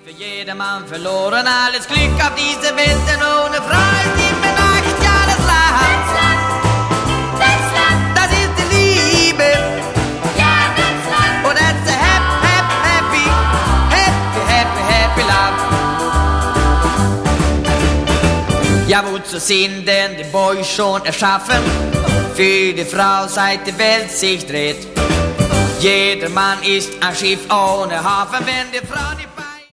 für jedermann verloren, alles Glück auf diese Welt, denn ohne Freude in der Nacht, ja das Land, das ist die Liebe, ja das Land, und it's a happy love. Ja, wozu sind denn die Boys schon erschaffen? Für die Frau, seit die Welt sich dreht. Jeder Mann ist ein Schiff ohne Hafen, wenn die Frau nicht